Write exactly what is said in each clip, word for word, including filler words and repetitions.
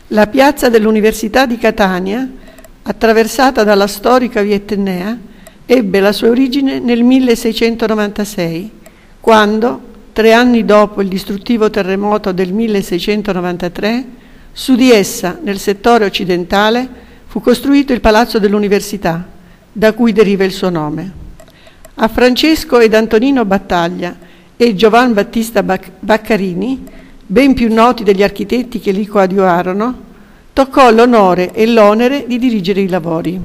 La piazza dell'Università di Catania, attraversata dalla storica via Etnea, ebbe la sua origine nel milleseicentonovantasei, quando, tre anni dopo il distruttivo terremoto del milleseicentonovantatré, su di essa, nel settore occidentale, fu costruito il Palazzo dell'Università, da cui deriva il suo nome. A Francesco ed Antonino Battaglia e Giovan Battista Vaccarini, ben più noti degli architetti che li coadiuvarono, toccò l'onore e l'onere di dirigere i lavori.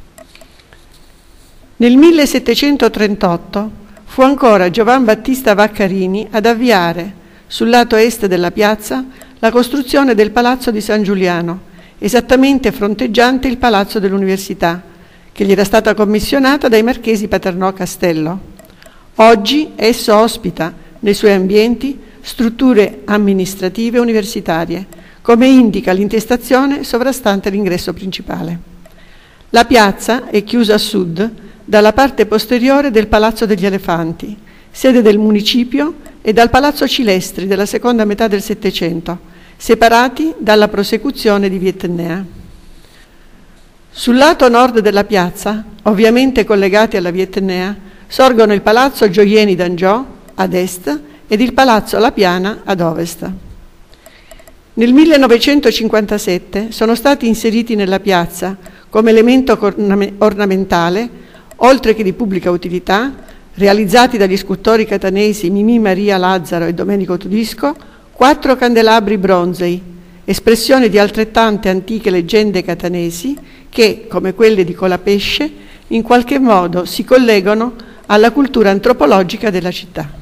Nel millesettecentotrentotto fu ancora Giovan Battista Vaccarini ad avviare, sul lato est della piazza, la costruzione del Palazzo di San Giuliano, esattamente fronteggiante il Palazzo dell'Università, che gli era stata commissionata dai marchesi Paternò Castello. Oggi esso ospita, nei suoi ambienti, strutture amministrative universitarie, come indica l'intestazione sovrastante l'ingresso principale. La piazza è chiusa a sud dalla parte posteriore del Palazzo degli Elefanti, sede del municipio, e dal Palazzo Cilestri della seconda metà del Settecento, separati dalla prosecuzione di via Etnea. Sul lato nord della piazza, ovviamente collegati alla via Etnea, sorgono il Palazzo Gioieni d'Angiò ad est ed il Palazzo La Piana ad ovest. Nel millenovecentocinquantasette sono stati inseriti nella piazza, come elemento ornamentale, oltre che di pubblica utilità, realizzati dagli scultori catanesi Mimì Maria Lazzaro e Domenico Tudisco, quattro candelabri bronzei, espressione di altrettante antiche leggende catanesi che, come quelle di Colapesce, in qualche modo si collegano alla cultura antropologica della città.